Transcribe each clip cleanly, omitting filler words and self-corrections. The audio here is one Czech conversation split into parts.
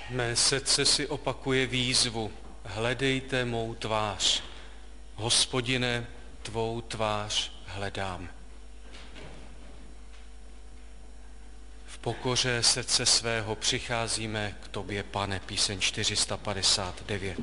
Mé srdce si opakuje výzvu, hledejte mou tvář. Hospodine, tvou tvář hledám. V pokoře srdce svého přicházíme k tobě, Pane, píseň 459.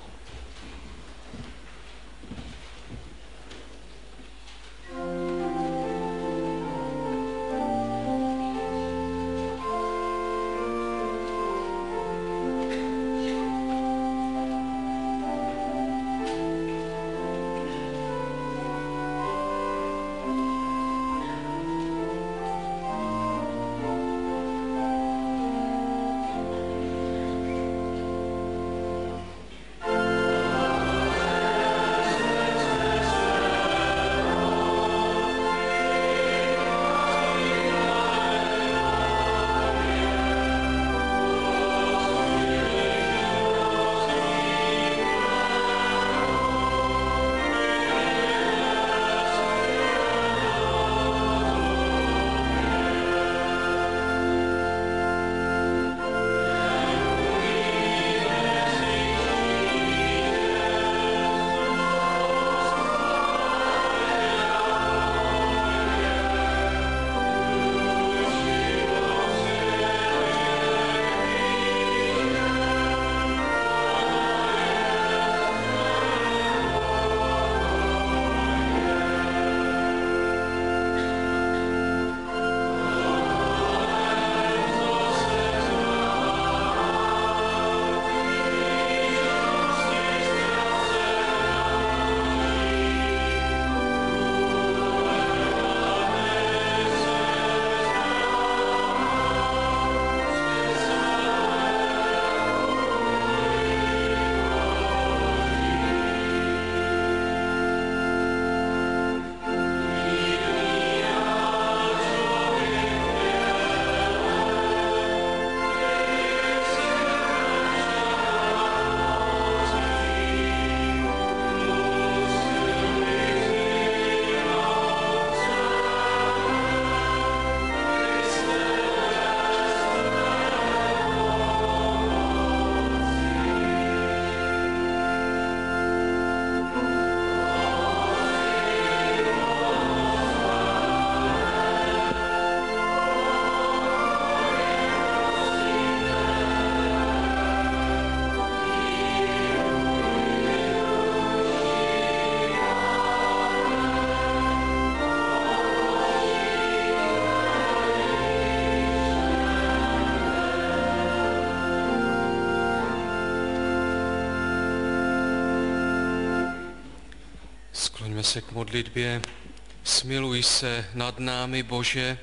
Skloňme se k modlitbě. Smiluj se nad námi, Bože,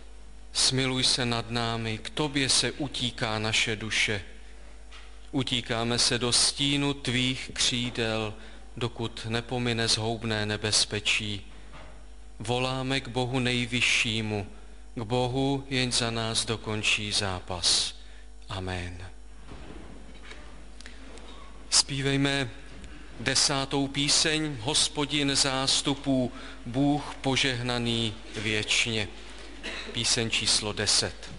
smiluj se nad námi, k tobě se utíká naše duše. Utíkáme se do stínu tvých křídel, dokud nepomine zhoubné nebezpečí. Voláme k Bohu nejvyššímu, k Bohu, jenž za nás dokončí zápas. Amen. Zpívejme 10. píseň Hospodin zástupů, Bůh požehnaný věčně. Píseň číslo 10.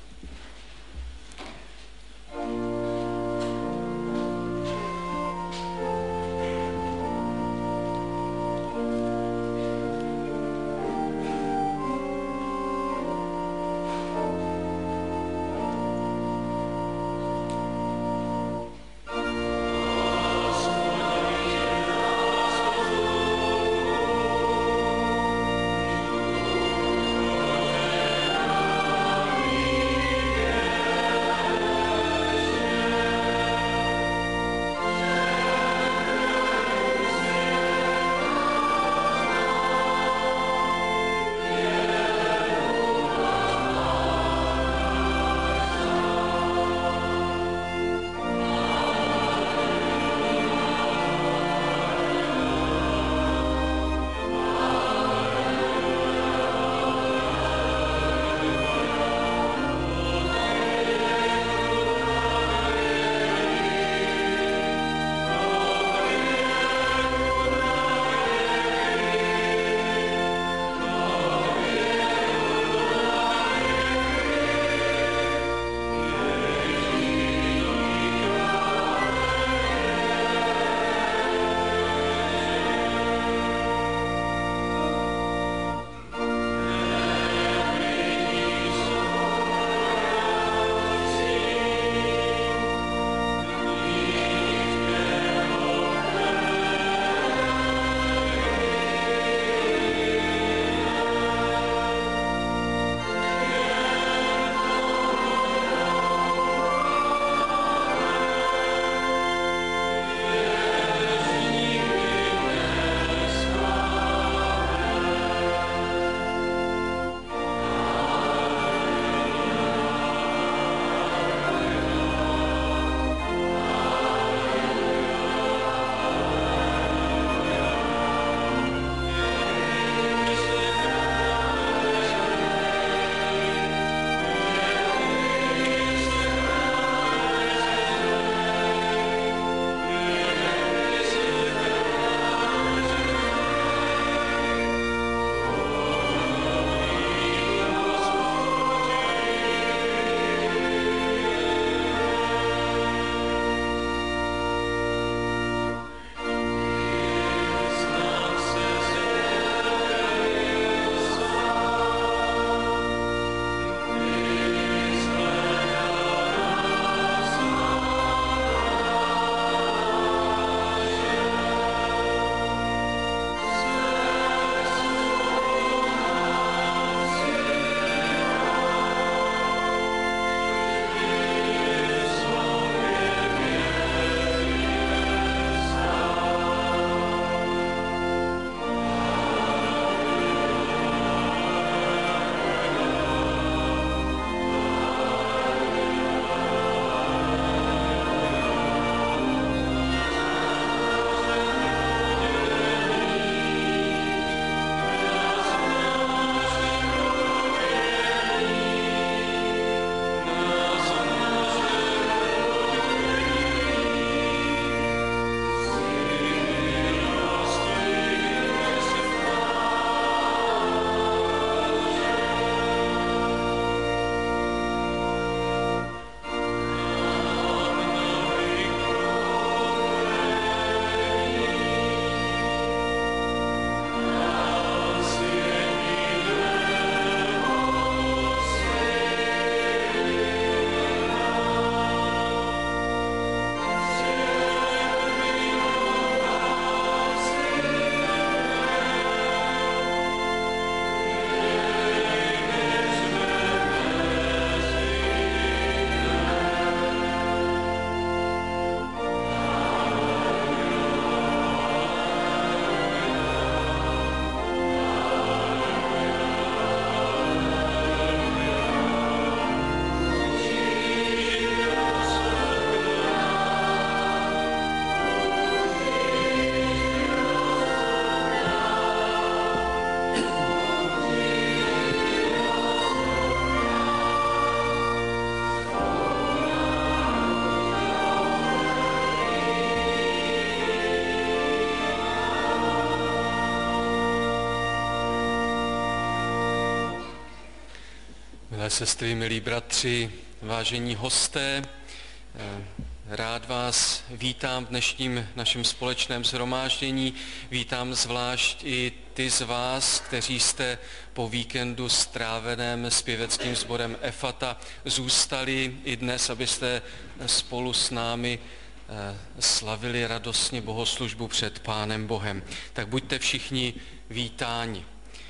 Milé sestry, milí bratři, vážení hosté, rád vás vítám v dnešním našem společném shromáždění. Vítám zvlášť i ty z vás, kteří jste po víkendu stráveném zpěveckým sborem Efata zůstali i dnes, abyste spolu s námi slavili radostně bohoslužbu před Pánem Bohem. Tak buďte všichni vítáni.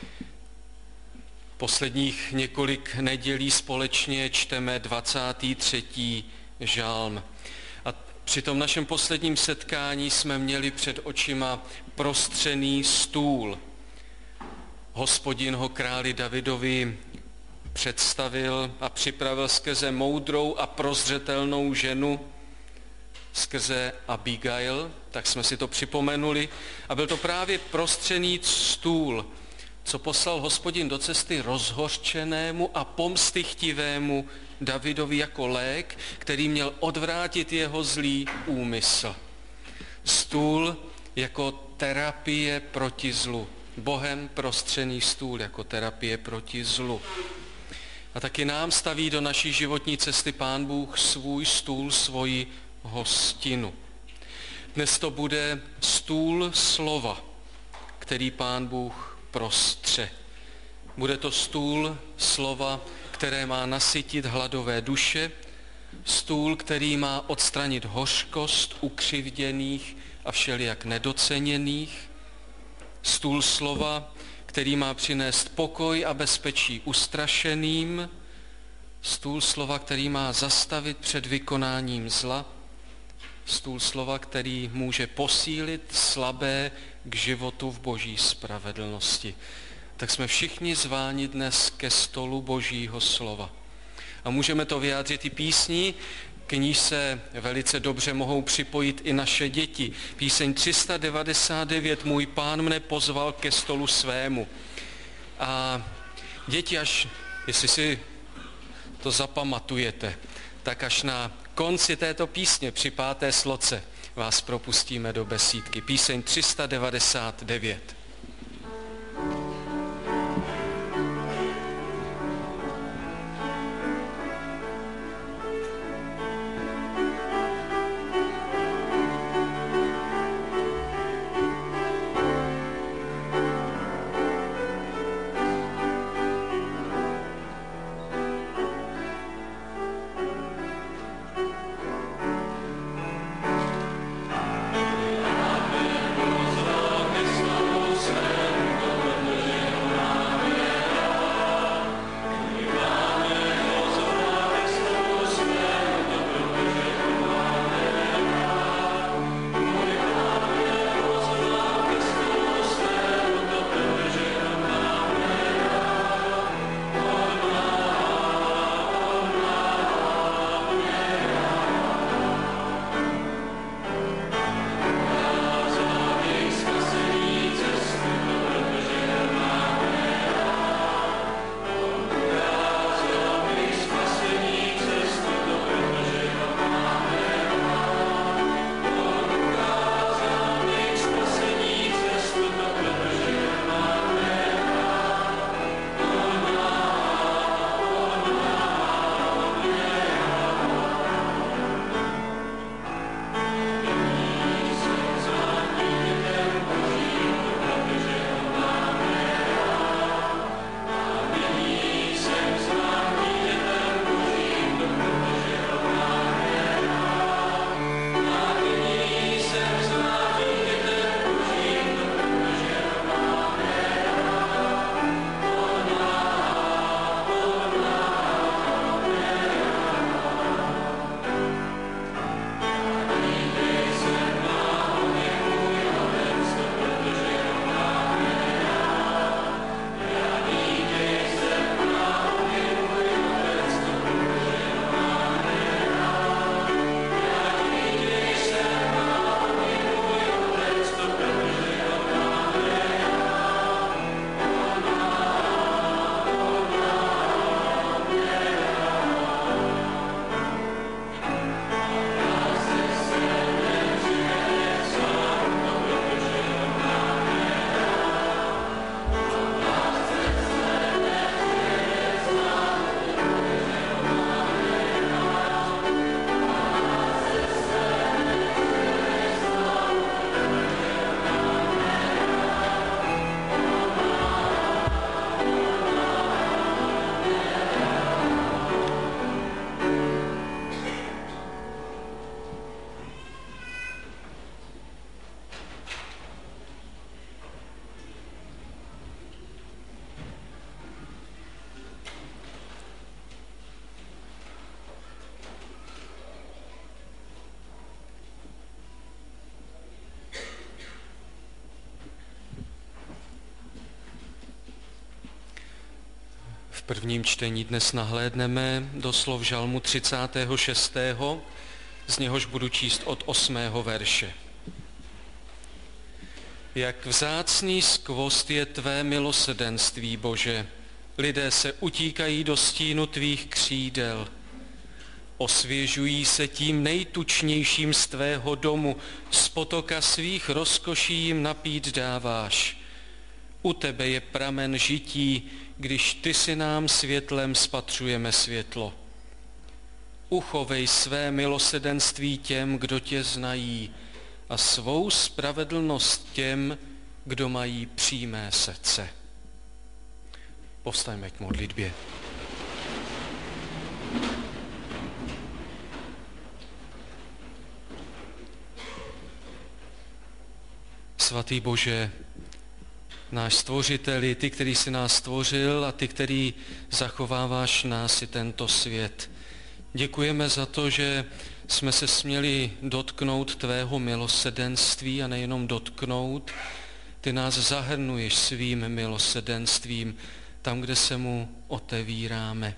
Posledních několik nedělí společně čteme 23. žalm. A při tom našem posledním setkání jsme měli před očima prostřený stůl. Hospodin ho králi Davidovi představil a připravil skrze moudrou a prozřetelnou ženu, skrze Abigail, tak jsme si to připomenuli. A byl to právě prostřený stůl, co poslal Hospodin do cesty rozhořčenému a pomstychtivému Davidovi jako lék, který měl odvrátit jeho zlý úmysl. Stůl jako terapie proti zlu. Bohem prostřený stůl jako terapie proti zlu. A taky nám staví do naší životní cesty Pán Bůh svůj stůl, svoji hostinu. Dnes to bude stůl slova, který Pán Bůh prostře. Bude to stůl slova, které má nasytit hladové duše, stůl, který má odstranit hořkost ukřivděných a všelijak nedoceněných, stůl slova, který má přinést pokoj a bezpečí ustrašeným, stůl slova, který má zastavit před vykonáním zla, stůl slova, který může posílit slabé k životu v boží spravedlnosti. Tak jsme všichni zváni dnes ke stolu božího slova. A můžeme to vyjádřit i písní, k níž se velice dobře mohou připojit i naše děti. Píseň 399, Můj Pán mne pozval ke stolu svému. A děti, až, jestli si to zapamatujete, tak až na konci této písně při 5. sloce vás propustíme do besídky. Píseň 399. prvním čtení dnes nahlédneme do slov žalmu 36., z něhož budu číst od 8. verše. Jak vzácný skvost je tvé milosrdenství, Bože, lidé se utíkají do stínu tvých křídel. Osvěžují se tím nejtučnějším z tvého domu, z potoka svých rozkoší jim napít dáváš. U tebe je pramen žití, když ty si nám světlem spatřujeme světlo. Uchovej své milosrdenství těm, kdo tě znají, a svou spravedlnost těm, kdo mají přímé srdce. Povstaňme k modlitbě. Svatý Bože, náš stvořiteli, ty, který jsi nás stvořil a ty, který zachováváš nás i tento svět. Děkujeme za to, že jsme se směli dotknout tvého milosrdenství a nejenom dotknout. Ty nás zahrnuješ svým milosrdenstvím tam, kde se mu otevíráme.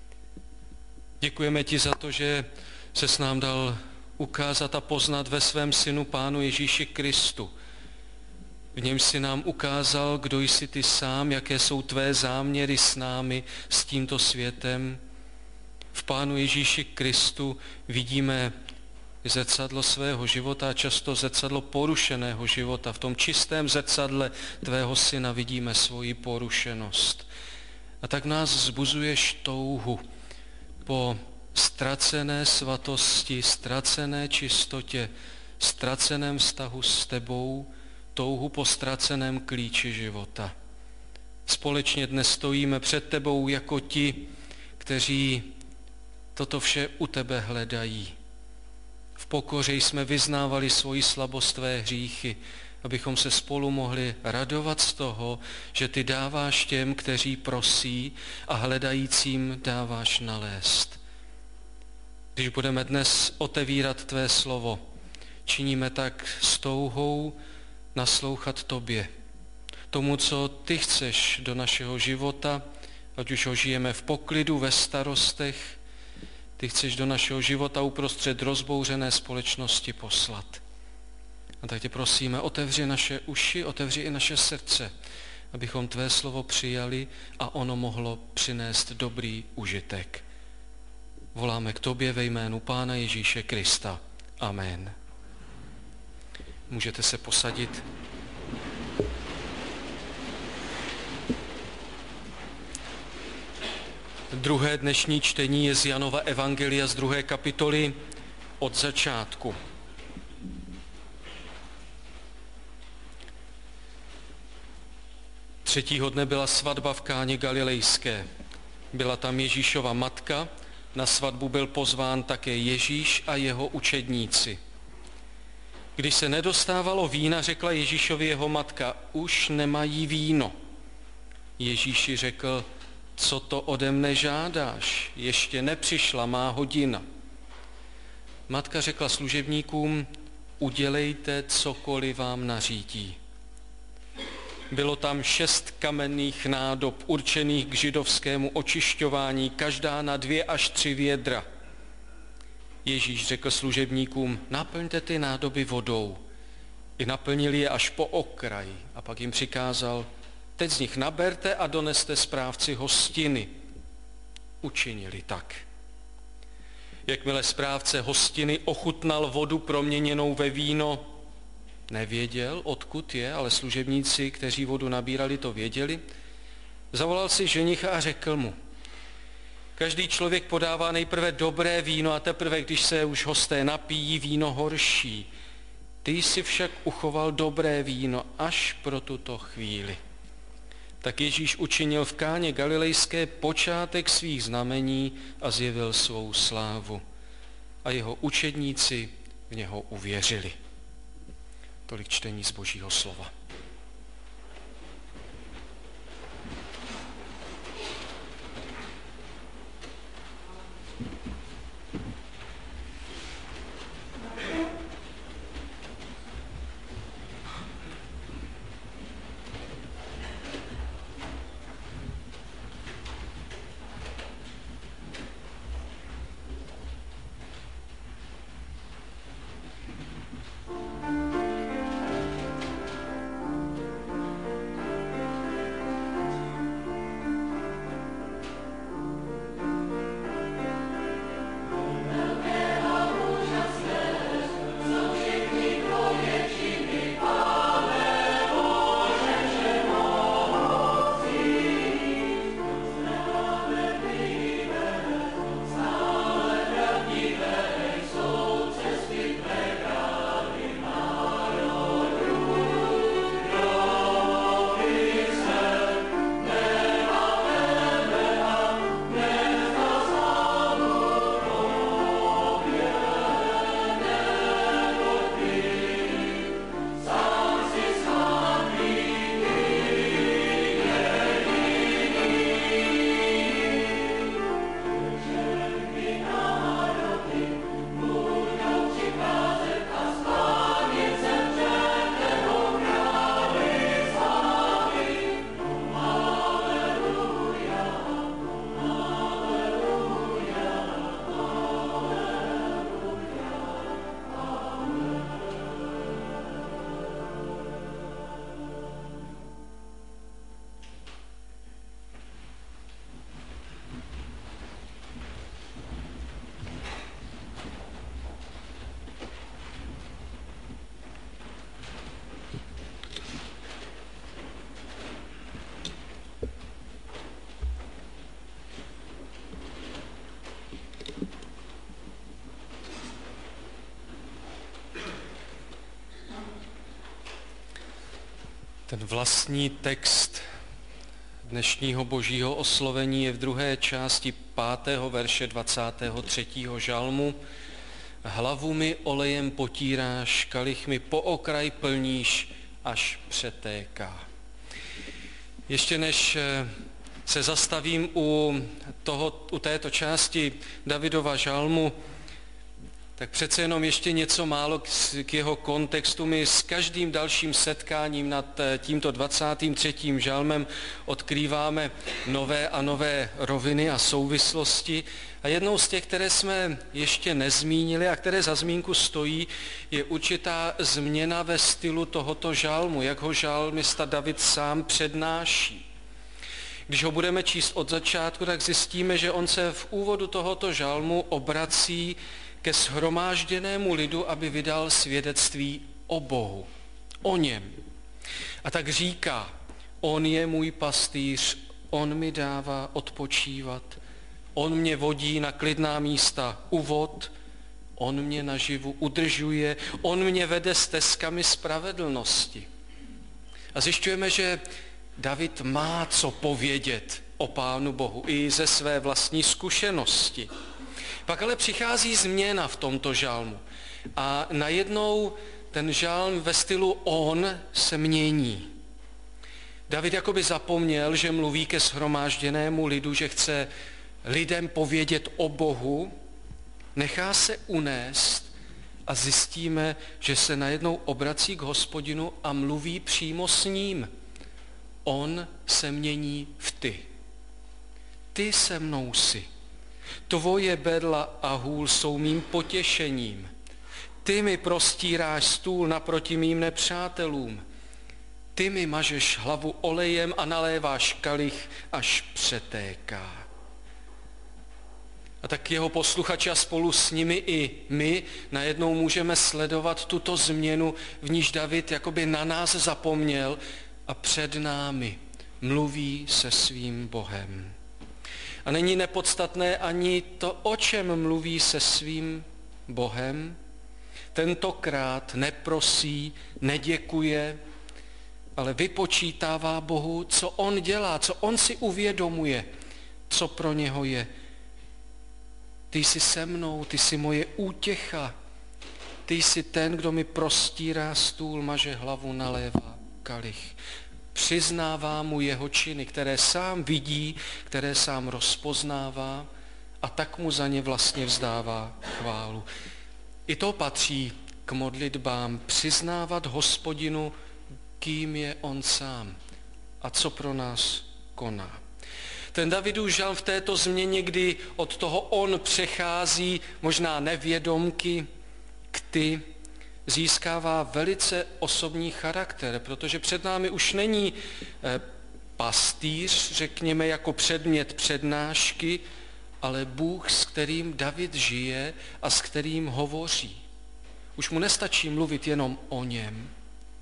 Děkujeme ti za to, že ses nám dal ukázat a poznat ve svém synu Pánu Ježíši Kristu. V něm si nám ukázal, kdo jsi ty sám, jaké jsou tvé záměry s námi, s tímto světem. V Pánu Ježíši Kristu vidíme zrcadlo svého života a často zrcadlo porušeného života. V tom čistém zrcadle tvého syna vidíme svoji porušenost. A tak nás vzbuzuješ touhu po ztracené svatosti, ztracené čistotě, ztraceném vztahu s tebou, touhu po ztraceném klíči života. Společně dnes stojíme před tebou jako ti, kteří toto vše u tebe hledají. V pokoře jsme vyznávali svoji slabost, tvé hříchy, abychom se spolu mohli radovat z toho, že ty dáváš těm, kteří prosí, a hledajícím dáváš nalézt. Když budeme dnes otevírat tvé slovo, činíme tak s touhou naslouchat tobě, tomu, co ty chceš do našeho života, ať už ho žijeme v poklidu, ve starostech, ty chceš do našeho života uprostřed rozbouřené společnosti poslat. A tak tě prosíme, otevři naše uši, otevři i naše srdce, abychom tvé slovo přijali a ono mohlo přinést dobrý užitek. Voláme k tobě ve jménu Pána Ježíše Krista. Amen. Můžete se posadit. Druhé dnešní čtení je z Janova evangelia z 2. kapitoly od začátku. Třetího dne byla svatba v Káně Galilejské. Byla tam Ježíšova matka, na svatbu byl pozván také Ježíš a jeho učedníci. Když se nedostávalo vína, řekla Ježíšovi jeho matka, už nemají víno. Ježíši řekl, co to ode mne žádáš, ještě nepřišla má hodina. Matka řekla služebníkům, udělejte, cokoliv vám nařídí. Bylo tam 6 kamenných nádob určených k židovskému očišťování, každá na 2 až 3 vědra. Ježíš řekl služebníkům, naplňte ty nádoby vodou. I naplnili je až po okraj a pak jim přikázal, teď z nich naberte a doneste správci hostiny. Učinili tak. Jakmile správce hostiny ochutnal vodu proměněnou ve víno, nevěděl, odkud je, ale služebníci, kteří vodu nabírali, to věděli, zavolal si ženicha a řekl mu, každý člověk podává nejprve dobré víno a teprve, když se už hosté napijí, víno horší. Ty jsi však uchoval dobré víno až pro tuto chvíli. Tak Ježíš učinil v Káně Galilejské počátek svých znamení a zjevil svou slávu. A jeho učedníci v něho uvěřili. Tolik čtení z Božího slova. Ten vlastní text dnešního božího oslovení je v druhé části 5. verše 23. žalmu. Hlavu mi olejem potíráš, kalich mi po okraj plníš, až přetéká. Ještě než se zastavím u této části Davidova žalmu, tak přece jenom ještě něco málo k jeho kontextu. My s každým dalším setkáním nad tímto 23. žalmem odkrýváme nové a nové roviny a souvislosti. A jednou z těch, které jsme ještě nezmínili a které za zmínku stojí, je určitá změna ve stylu tohoto žalmu, jak ho žalmista David sám přednáší. Když ho budeme číst od začátku, tak zjistíme, že on se v úvodu tohoto žalmu obrací ke shromážděnému lidu, aby vydal svědectví o Bohu, o něm. A tak říká, on je můj pastýř, on mi dává odpočívat, on mě vodí na klidná místa u vod, on mě naživu udržuje, on mě vede stezkami spravedlnosti. A zjišťujeme, že David má co povědět o Pánu Bohu i ze své vlastní zkušenosti. Pak ale přichází změna v tomto žalmu a najednou ten žalm ve stylu on se mění. David jakoby zapomněl, že mluví ke shromážděnému lidu, že chce lidem povědět o Bohu, nechá se unést a zjistíme, že se najednou obrací k Hospodinu a mluví přímo s ním. On se mění v ty. Ty se mnou jsi. Tvoje berla a hůl jsou mým potěšením. Ty mi prostíráš stůl naproti mým nepřátelům. Ty mi mažeš hlavu olejem a naléváš kalich, až přetéká. A tak jeho posluchači a spolu s nimi i my najednou můžeme sledovat tuto změnu, v níž David jakoby na nás zapomněl a před námi mluví se svým Bohem. A není nepodstatné ani to, o čem mluví se svým Bohem. Tentokrát neprosí, neděkuje, ale vypočítává Bohu, co on dělá, co on si uvědomuje, co pro něho je. Ty jsi se mnou, ty jsi moje útěcha, ty jsi ten, kdo mi prostírá stůl, maže hlavu, nalévá kalich. Přiznává mu jeho činy, které sám vidí, které sám rozpoznává a tak mu za ně vlastně vzdává chválu. I to patří k modlitbám, přiznávat Hospodinu, kým je on sám a co pro nás koná. Ten Davidův žalm v této změně, kdy od toho on přechází možná nevědomky k ty, získává velice osobní charakter, protože před námi už není pastýř, řekněme, jako předmět přednášky, ale Bůh, s kterým David žije a s kterým hovoří. Už mu nestačí mluvit jenom o něm.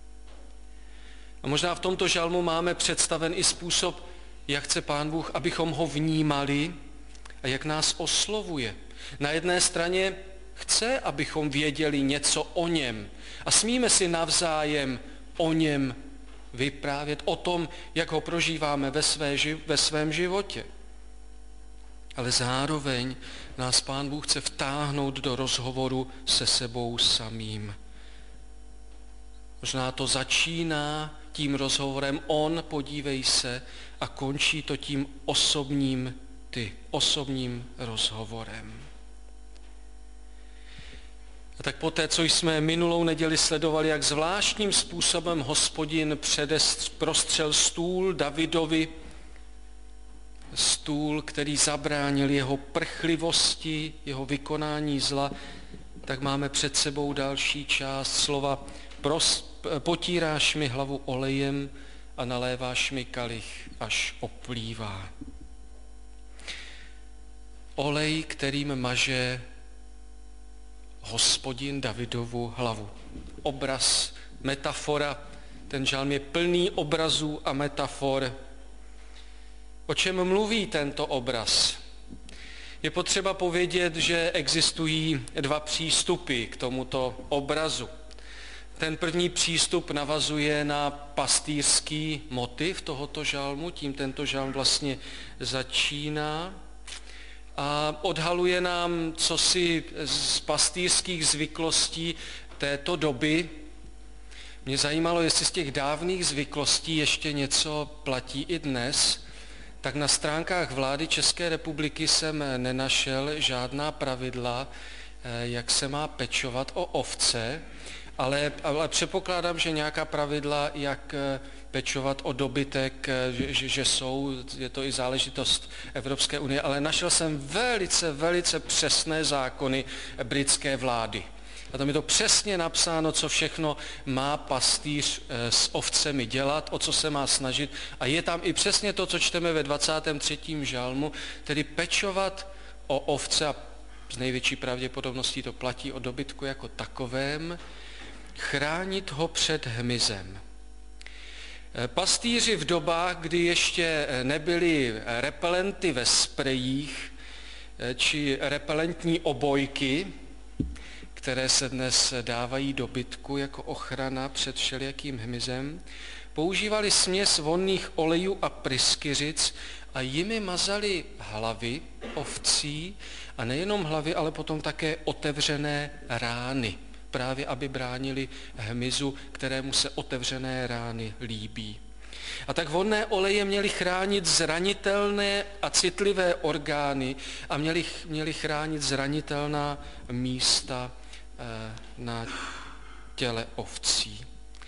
A možná v tomto žalmu máme představen i způsob, jak chce Pán Bůh, abychom ho vnímali a jak nás oslovuje. Na jedné straně chce, abychom věděli něco o něm a smíme si navzájem o něm vyprávět, o tom, jak ho prožíváme ve svém životě. Ale zároveň nás Pán Bůh chce vtáhnout do rozhovoru se sebou samým. Možná to začíná tím rozhovorem on, podívej se, a končí to tím osobním ty, osobním rozhovorem. A tak poté, co jsme minulou neděli sledovali, jak zvláštním způsobem Hospodin prostřel stůl Davidovi, stůl, který zabránil jeho prchlivosti, jeho vykonání zla, tak máme před sebou další část slova potíráš mi hlavu olejem a naléváš mi kalich, až oplývá. Olej, kterým maže Hospodin Davidovu hlavu. Obraz, metafora, ten žalm je plný obrazů a metafor. O čem mluví tento obraz? Je potřeba povědět, že existují dva přístupy k tomuto obrazu. Ten první přístup navazuje na pastýřský motiv tohoto žalmu, tím tento žalm vlastně začíná a odhaluje nám cosi z pastýřských zvyklostí této doby. Mě zajímalo, jestli z těch dávných zvyklostí ještě něco platí i dnes, tak na stránkách vlády České republiky jsem nenašel žádná pravidla, jak se má pečovat o ovce, ale předpokládám, že nějaká pravidla, jak pečovat o dobytek, že jsou, je to i záležitost Evropské unie, ale našel jsem velice přesné zákony britské vlády. A tam je to přesně napsáno, co všechno má pastýř s ovcemi dělat, o co se má snažit. A je tam i přesně to, co čteme ve 23. žalmu, tedy pečovat o ovce, a z největší pravděpodobností to platí o dobytku jako takovém, chránit ho před hmyzem. Pastýři v dobách, kdy ještě nebyly repelenty ve sprejích či repelentní obojky, které se dnes dávají dobytku jako ochrana před všelijakým hmyzem, používali směs vonných olejů a pryskyřic a jimi mazali hlavy ovcí a nejenom hlavy, ale potom také otevřené rány, právě aby bránili hmyzu, kterému se otevřené rány líbí. A tak vonné oleje měly chránit zranitelné a citlivé orgány a měly chránit zranitelná místa na těle ovcí.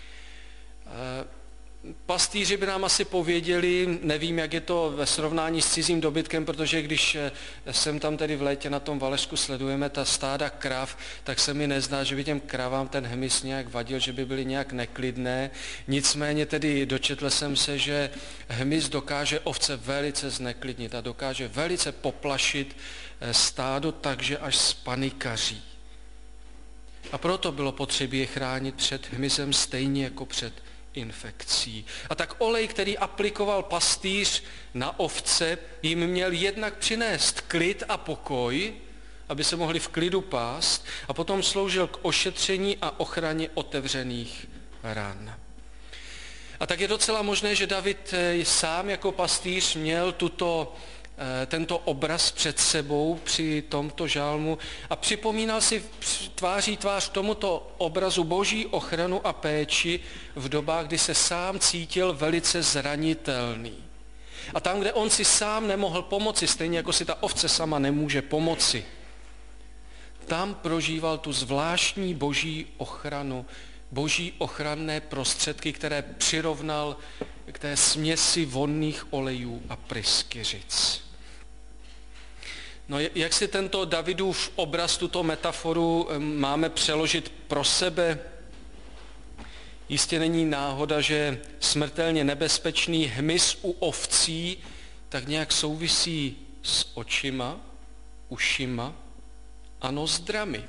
Pastýři by nám asi pověděli, nevím, jak je to ve srovnání s cizím dobytkem, protože když sem tam tedy v létě na tom Valašsku sledujeme ta stáda krav, tak se mi nezdá, že by těm kravám ten hmyz nějak vadil, že by byly nějak neklidné. Nicméně tedy dočetl jsem se, že hmyz dokáže ovce velice zneklidnit a dokáže velice poplašit stádo, takže až spanikaří. A proto bylo potřeba je chránit před hmyzem stejně jako před infekcí. A tak olej, který aplikoval pastýř na ovce, jim měl jednak přinést klid a pokoj, aby se mohli v klidu pást, a potom sloužil k ošetření a ochraně otevřených ran. A tak je docela možné, že David sám jako pastýř měl tento obraz před sebou při tomto žalmu a připomínal si tváří tvář tomuto obrazu boží ochranu a péči v dobách, kdy se sám cítil velice zranitelný. A tam, kde on si sám nemohl pomoci, stejně jako si ta ovce sama nemůže pomoci, tam prožíval tu zvláštní boží ochranu, boží ochranné prostředky, které přirovnal k té směsi vonných olejů a pryskyřic. No, jak si tento Davidův obraz, tuto metaforu máme přeložit pro sebe? Jistě není náhoda, že smrtelně nebezpečný hmyz u ovcí tak nějak souvisí s očima, ušima a nozdrami.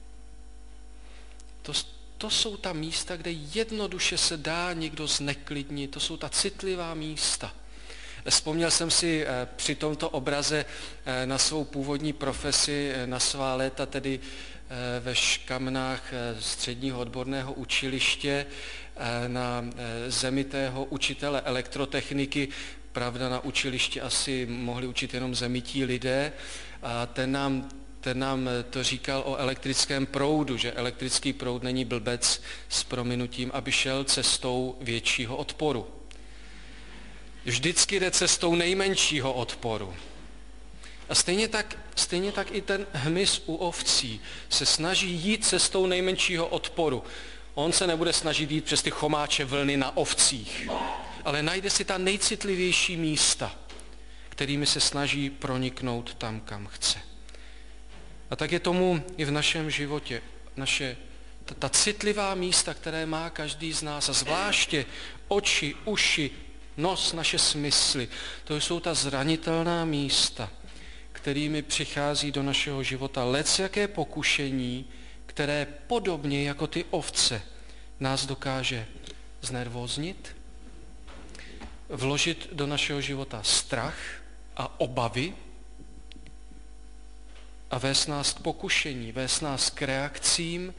To jsou ta místa, kde jednoduše se dá někdo zneklidnit, to jsou ta citlivá místa. Vzpomněl jsem si při tomto obraze na svou původní profesi, na svá léta, tedy ve škamnách středního odborného učiliště, na zemitého učitele elektrotechniky. Pravda, na učilišti asi mohli učit jenom zemití lidé. A ten nám to říkal o elektrickém proudu, že elektrický proud není blbec s prominutím, aby šel cestou většího odporu. Vždycky jde cestou nejmenšího odporu. A stejně tak i ten hmyz u ovcí se snaží jít cestou nejmenšího odporu. On se nebude snažit jít přes ty chomáče vlny na ovcích, ale najde si ta nejcitlivější místa, kterými se snaží proniknout tam, kam chce. A tak je tomu i v našem životě. Ta citlivá místa, které má každý z nás, a zvláště oči, uši, nos, naše smysly, to jsou ta zranitelná místa, kterými přichází do našeho života lecjaké pokušení, které podobně jako ty ovce nás dokáže znervóznit, vložit do našeho života strach a obavy a vést nás k pokušení, vést nás k reakcím,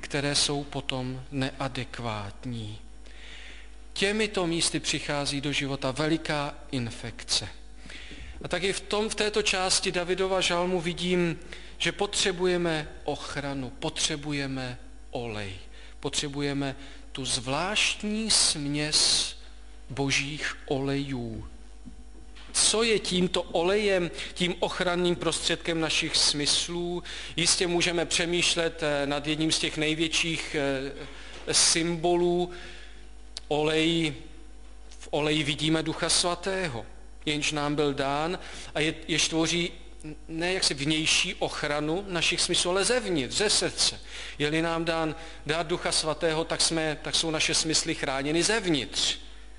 které jsou potom neadekvátní. Těmito místy přichází do života veliká infekce. A tak i v této části Davidova žalmu vidím, že potřebujeme ochranu, potřebujeme olej, potřebujeme tu zvláštní směs božích olejů. Co je tímto olejem, tím ochranným prostředkem našich smyslů? Jistě můžeme přemýšlet nad jedním z těch největších symbolů olej. V oleji vidíme Ducha Svatého, jenž nám byl dán a jež tvoří ne jaksi vnější ochranu našich smyslů, ale zevnitř, ze srdce. Je-li nám dát Ducha Svatého, tak jsou naše smysly chráněny zevnitř.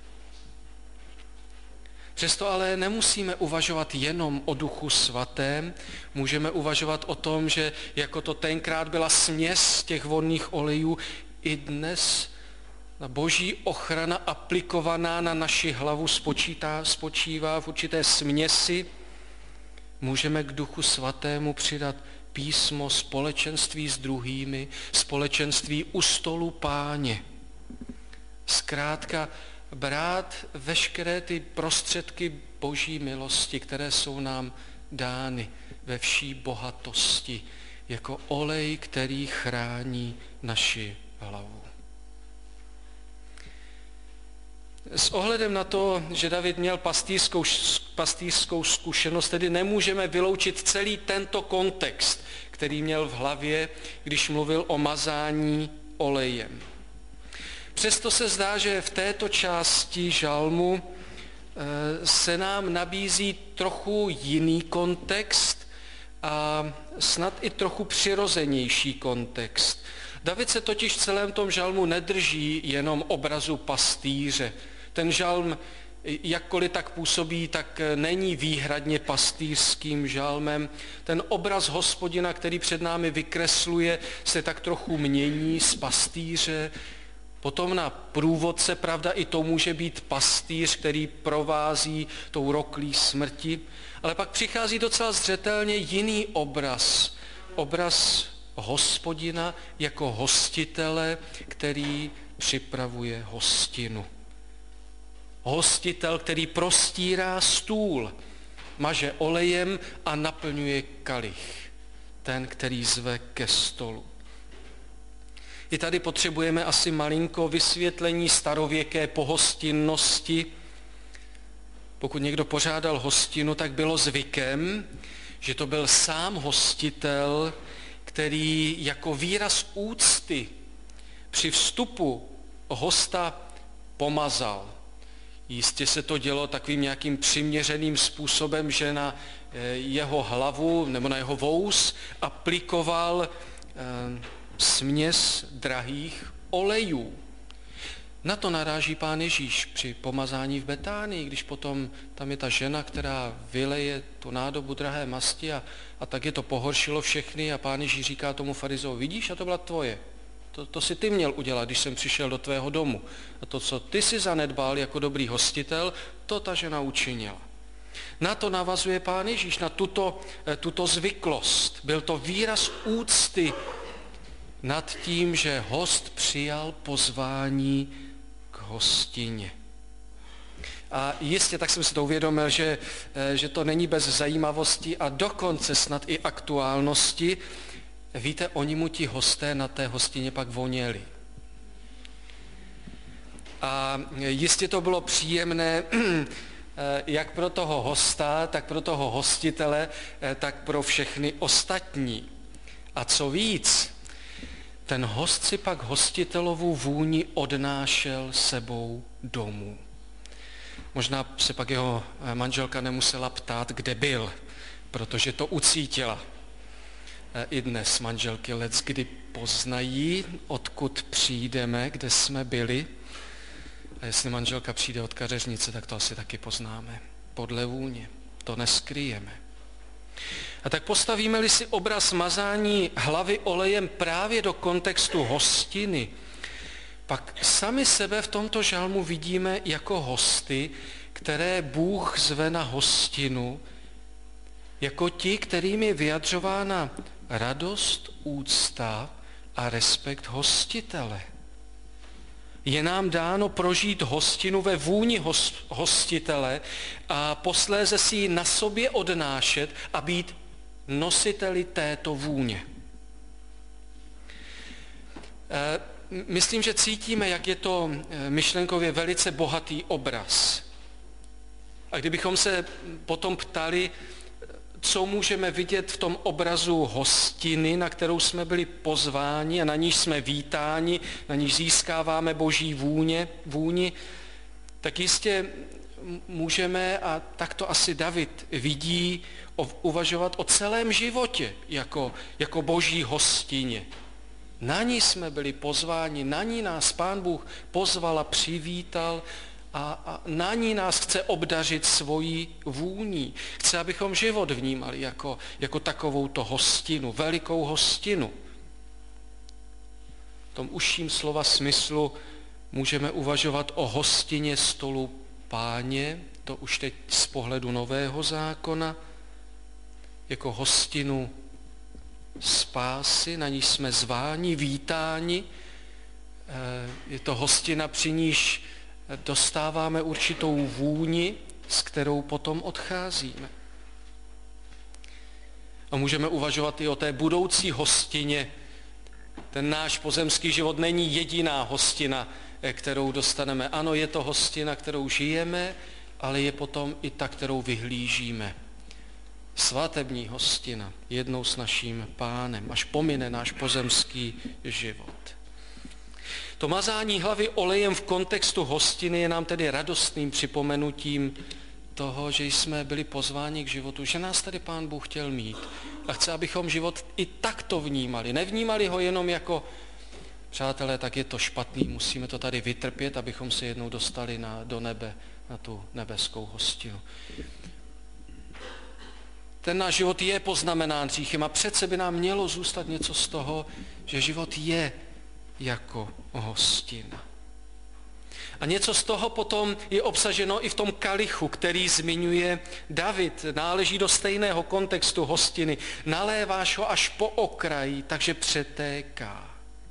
Přesto ale nemusíme uvažovat jenom o Duchu Svatém, můžeme uvažovat o tom, že jako to tenkrát byla směs těch vonných olejů, i dnes boží ochrana aplikovaná na naši hlavu spočívá v určité směsi. Můžeme k Duchu Svatému přidat písmo, společenství s druhými, společenství u stolu Páně. Zkrátka brát veškeré ty prostředky boží milosti, které jsou nám dány ve vší bohatosti, jako olej, který chrání naši hlavu. S ohledem na to, že David měl pastýřskou zkušenost, tedy nemůžeme vyloučit celý tento kontext, který měl v hlavě, když mluvil o mazání olejem. Přesto se zdá, že v této části žalmu se nám nabízí trochu jiný kontext a snad i trochu přirozenější kontext. David se totiž v celém tom žalmu nedrží jenom obrazu pastýře. Ten žalm, jakkoliv tak působí, tak není výhradně pastýřským žalmem. Ten obraz Hospodina, který před námi vykresluje, se tak trochu mění z pastýře potom na průvodce. Pravda, i to může být pastýř, který provází tou roklí smrti. Ale pak přichází docela zřetelně jiný obraz. Obraz Hospodina jako hostitele, který připravuje hostinu. Hostitel, který prostírá stůl, maže olejem a naplňuje kalich. Ten, který zve ke stolu. I tady potřebujeme asi malinko vysvětlení starověké pohostinnosti. Pokud někdo pořádal hostinu, tak bylo zvykem, že to byl sám hostitel, který jako výraz úcty při vstupu hosta pomazal. Jistě se to dělo takovým nějakým přiměřeným způsobem, že na jeho hlavu nebo na jeho vous aplikoval směs drahých olejů. Na to naráží Pán Ježíš při pomazání v Betánii, když potom tam je ta žena, která vyleje tu nádobu drahé masti a tak je to pohoršilo všechny a Pán Ježíš říká tomu farizeovi, vidíš, a to byla tvoje. To si ty měl udělat, když jsem přišel do tvého domu. A to, co ty si zanedbal jako dobrý hostitel, to ta žena učinila. Na to navazuje Pán Ježíš, na tuto zvyklost. Byl to výraz úcty nad tím, že host přijal pozvání k hostině. A jistě tak jsem si to uvědomil, že to není bez zajímavosti a dokonce snad i aktuálnosti. Víte, oni mu ti hosté na té hostině pak voněli. A jistě to bylo příjemné jak pro toho hosta, tak pro toho hostitele, tak pro všechny ostatní. A co víc, ten host si pak hostitelovu vůni odnášel sebou domů. Možná se pak jeho manželka nemusela ptát, kde byl, protože to ucítila. I dnes manželky leckdy poznají, odkud přijdeme, kde jsme byli. A jestli manželka přijde od kadeřnice, tak to asi taky poznáme. Podle vůně. To neskryjeme. A tak postavíme-li si obraz mazání hlavy olejem právě do kontextu hostiny, pak sami sebe v tomto žalmu vidíme jako hosty, které Bůh zve na hostinu, jako ti, kterým je vyjadřována radost, úcta a respekt hostitele. Je nám dáno prožít hostinu ve vůni hostitele a posléze si ji na sobě odnášet a být nositeli této vůně. Myslím, že cítíme, jak je to myšlenkově velice bohatý obraz. A kdybychom se potom ptali, co můžeme vidět v tom obrazu hostiny, na kterou jsme byli pozváni a na níž jsme vítáni, na níž získáváme Boží vůni, tak jistě můžeme, a tak to asi David vidí, uvažovat o celém životě jako Boží hostině. Na ní jsme byli pozváni, na ní nás Pán Bůh pozval a přivítal a na ní nás chce obdařit svojí vůní. Chce, abychom život vnímali jako takovouto hostinu, velikou hostinu. V tom užším slova smyslu můžeme uvažovat o hostině stolu Páně, to už teď z pohledu Nového zákona, jako hostinu spásy, na níž jsme zváni, vítáni. Je to hostina, při níž dostáváme určitou vůni, s kterou potom odcházíme. A můžeme uvažovat i o té budoucí hostině. Ten náš pozemský život není jediná hostina, kterou dostaneme. Ano, je to hostina, kterou žijeme, ale je potom i ta, kterou vyhlížíme. Svatební hostina, jednou s naším Pánem, až pomine náš pozemský život. To mazání hlavy olejem v kontextu hostiny je nám tedy radostným připomenutím toho, že jsme byli pozváni k životu, že nás tady Pán Bůh chtěl mít a chce, abychom život i takto vnímali. Nevnímali ho jenom jako, přátelé, tak je to špatný, musíme to tady vytrpět, abychom se jednou dostali do nebe, na tu nebeskou hostinu. Ten náš život je poznamenán hříchem a přece by nám mělo zůstat něco z toho, že život je jako hostina. A něco z toho potom je obsaženo i v tom kalichu, který zmiňuje David. Náleží do stejného kontextu hostiny. Naléváš ho až po okraji, takže přetéká.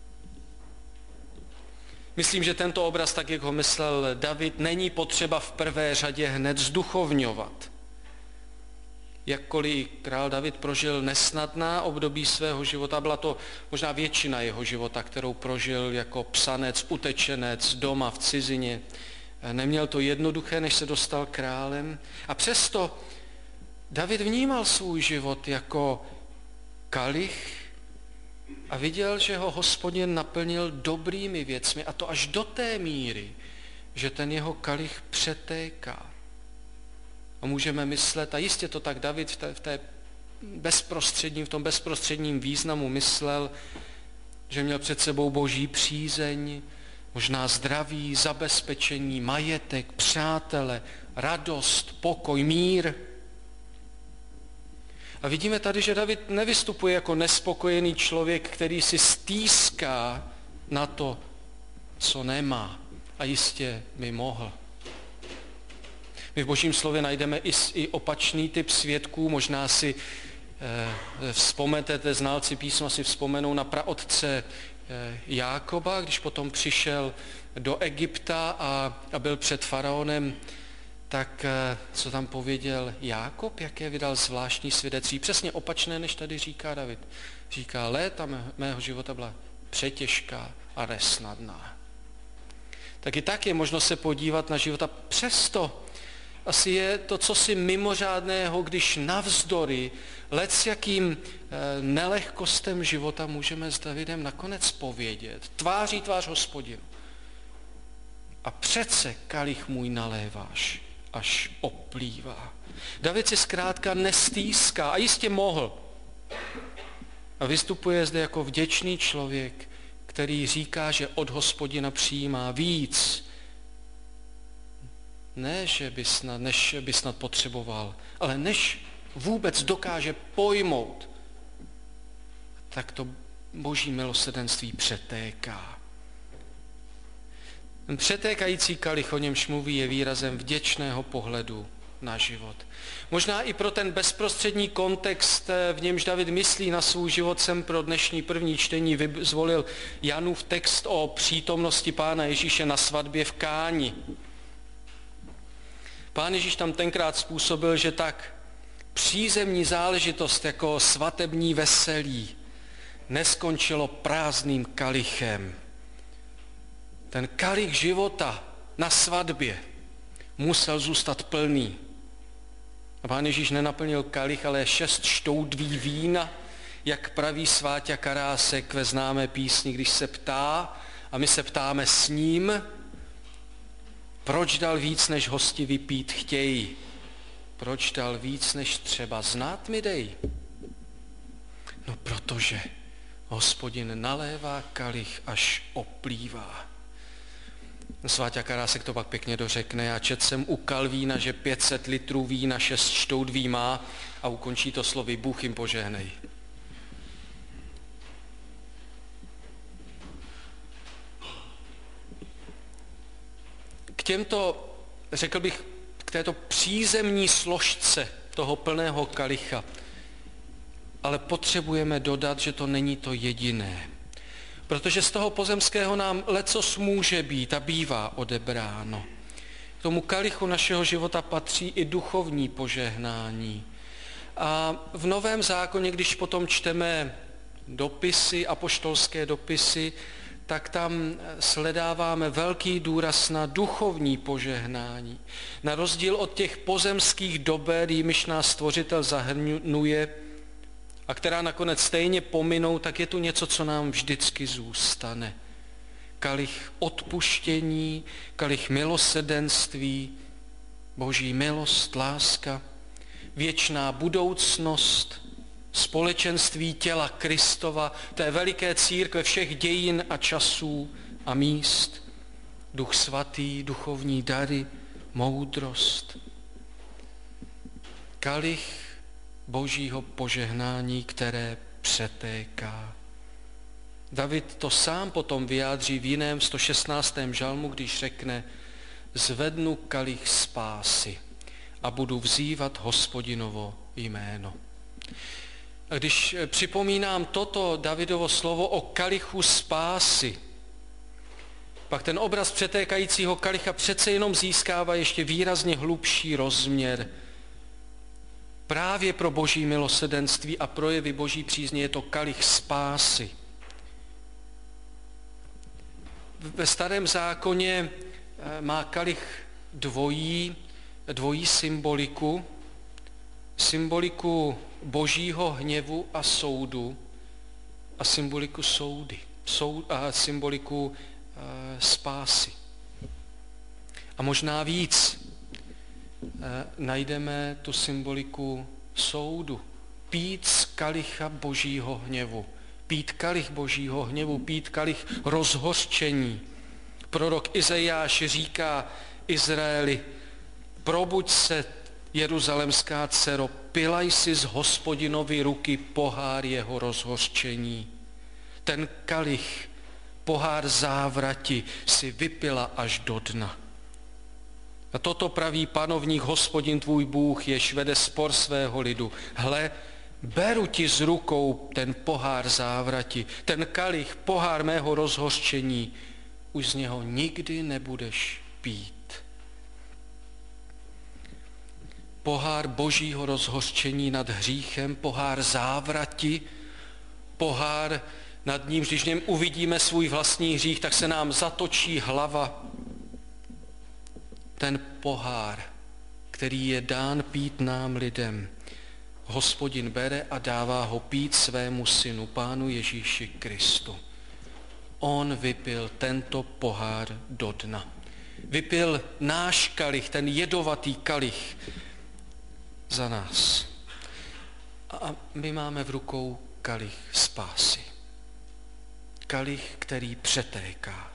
Myslím, že tento obraz, tak jak ho myslel David, není potřeba v prvé řadě hned zduchovňovat. Jakkoliv král David prožil nesnadná období svého života, byla to možná většina jeho života, kterou prožil jako psanec, utečenec, doma v cizině. Neměl to jednoduché, než se dostal králem. A přesto David vnímal svůj život jako kalich a viděl, že ho Hospodin naplnil dobrými věcmi, a to až do té míry, že ten jeho kalich přetéká. A můžeme myslet, a jistě to tak David v tom bezprostředním významu myslel, že měl před sebou Boží přízeň, možná zdraví, zabezpečení, majetek, přátele, radost, pokoj, mír. A vidíme tady, že David nevystupuje jako nespokojený člověk, který si stýská na to, co nemá. A jistě by mohl. My v Božím slově najdeme i opačný typ svědků, možná si vzpomenete, znalci písma si vzpomenou na praotce Jákoba, když potom přišel do Egypta a byl před faraonem, tak co tam pověděl Jákob, jaké vydal zvláštní svědectví, přesně opačné, než tady říká David. Říká, léta mého života byla přetěžká a nesnadná. Tak i tak je možno se podívat na život a přesto asi je to cosi mimořádného, když navzdory lecjakým nelehkostem života můžeme s Davidem nakonec povědět, tváří tvář Hospodinu. A přece kalich můj naléváš, až oplývá. David si zkrátka nestýská a jistě mohl. A vystupuje zde jako vděčný člověk, který říká, že od Hospodina přijímá víc, než by snad potřeboval, ale než vůbec dokáže pojmout, tak to Boží milosrdenství přetéká. Ten přetékající kalich, o němž mluví, je výrazem vděčného pohledu na život. Možná i pro ten bezprostřední kontext, v němž David myslí na svůj život, jsem pro dnešní první čtení zvolil Janův text o přítomnosti Pána Ježíše na svatbě v Káni. Pán Ježíš tam tenkrát způsobil, že tak přízemní záležitost jako svatební veselí neskončilo prázdným kalichem. Ten kalich života na svatbě musel zůstat plný. A Pán Ježíš nenaplnil kalich, ale 6 štoudví vína, jak praví Sváťa Karásek ve známé písni, když se ptá, a my se ptáme s ním, proč dal víc, než hosti vypít chtějí? Proč dal víc, než třeba znát mi dej? No protože Hospodin nalévá kalich, až oplývá. Sváťa Karásek to pak pěkně dořekne. A četl jsem u Kalvína, že 500 litrů vína 6 štoudví má a ukončí to slovy Bůh jim požehnej. Řekl bych, k této přízemní složce toho plného kalicha, ale potřebujeme dodat, že to není to jediné. Protože z toho pozemského nám lecos může být a bývá odebráno. K tomu kalichu našeho života patří i duchovní požehnání. A v Novém zákoně, když potom čteme dopisy, apoštolské dopisy, tak tam sledáváme velký důraz na duchovní požehnání. Na rozdíl od těch pozemských dober, jimiž nás Stvořitel zahrnuje, a která nakonec stejně pominou, tak je tu něco, co nám vždycky zůstane. Kalich odpuštění, kalich milosrdenství, Boží milost, láska, věčná budoucnost, společenství těla Kristova, té veliké církve všech dějin a časů a míst, Duch svatý, duchovní dary, moudrost. Kalich Božího požehnání, které přetéká. David to sám potom vyjádří v jiném 116. žalmu, když řekne: zvednu kalich spásy a budu vzývat Hospodinovo jméno. A když připomínám toto Davidovo slovo o kalichu spásy, pak ten obraz přetékajícího kalicha přece jenom získává ještě výrazně hlubší rozměr. Právě pro Boží milosrdenství a projevy Boží přízně je to kalich spásy. Ve Starém zákoně má kalich dvojí symboliku. Symboliku Božího hněvu a soudu a symboliku symboliku spásy. A možná víc najdeme tu symboliku soudu. Pít z kalicha Božího hněvu. Pít kalich Božího hněvu, pít kalich rozhořčení. Prorok Izajáš říká Izraeli: probuď se, jeruzalemská dcero, pilaj si z Hospodinovy ruky pohár jeho rozhořčení. Ten kalich, pohár závrati, si vypila až do dna. A toto praví panovník Hospodin tvůj Bůh, jež vede spor svého lidu. Hle, beru ti z rukou ten pohár závrati, ten kalich, pohár mého rozhořčení, už z něho nikdy nebudeš pít. Pohár Božího rozhořčení nad hříchem, pohár závrati, pohár nad ním, když v něm uvidíme svůj vlastní hřích, tak se nám zatočí hlava. Ten pohár, který je dán pít nám lidem, Hospodin bere a dává ho pít svému synu, Pánu Ježíši Kristu. On vypil tento pohár do dna. Vypil náš kalich, ten jedovatý kalich za nás. A my máme v rukou kalich spásy. Kalich, který přetéká.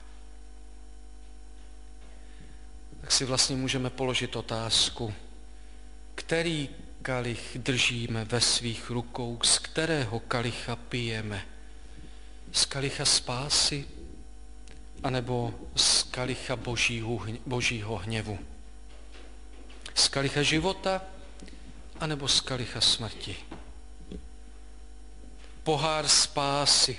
Tak si vlastně můžeme položit otázku, který kalich držíme ve svých rukou, z kterého kalicha pijeme? Z kalicha spásy, anebo z kalicha Božího hněvu? Z kalicha života, anebo z kalicha smrti. Pohár spásy.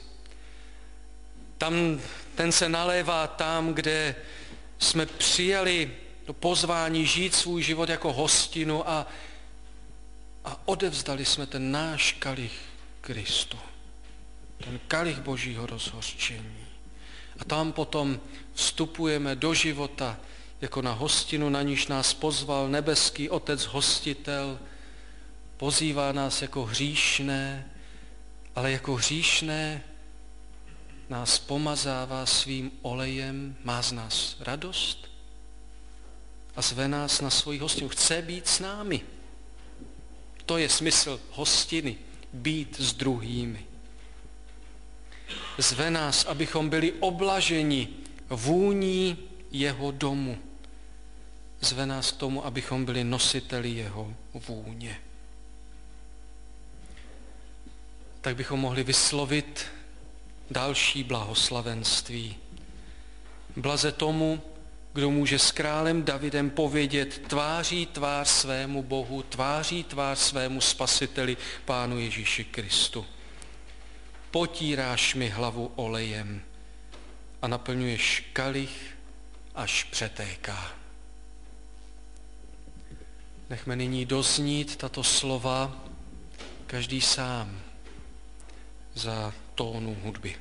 Ten se nalévá tam, kde jsme přijali to pozvání žít svůj život jako hostinu a odevzdali jsme ten náš kalich Kristu. Ten kalich Božího rozhořčení. A tam potom vstupujeme do života jako na hostinu, na níž nás pozval nebeský Otec hostitel, pozývá nás jako hříšné, ale jako hříšné nás pomazává svým olejem, má z nás radost a zve nás na svoji hostinu. Chce být s námi. To je smysl hostiny, být s druhými. Zve nás, abychom byli oblaženi vůní jeho domu. Zve nás k tomu, abychom byli nositeli jeho vůně. Tak bychom mohli vyslovit další blahoslavenství. Blaze tomu, kdo může s králem Davidem povědět tváří tvář svému Bohu, tváří tvář svému Spasiteli, Pánu Ježíši Kristu. Potíráš mi hlavu olejem a naplňuješ kalich, až přetéká. Nechme nyní doznít tato slova, každý sám, za tónu hudby.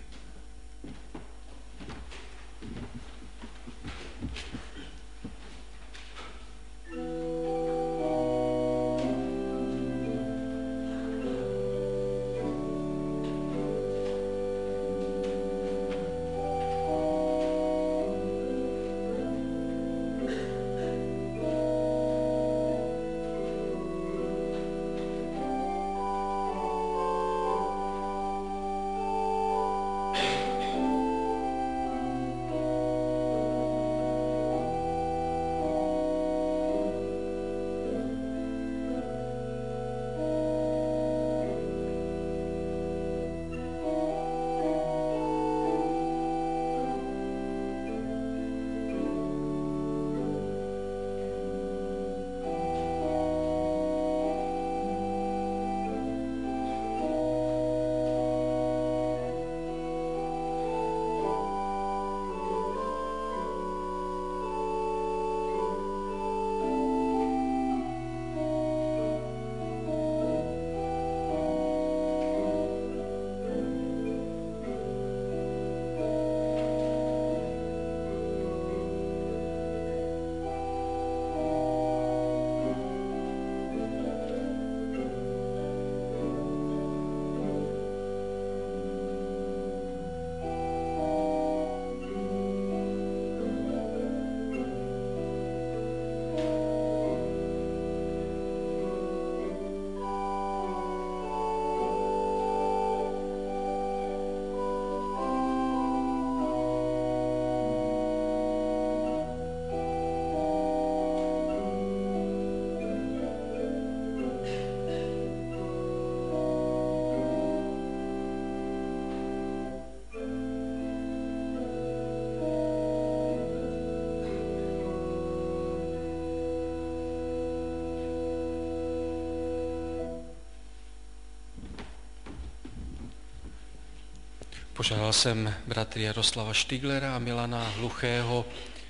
Požádal jsem bratry Jaroslava Štiglera a Milana Hluchého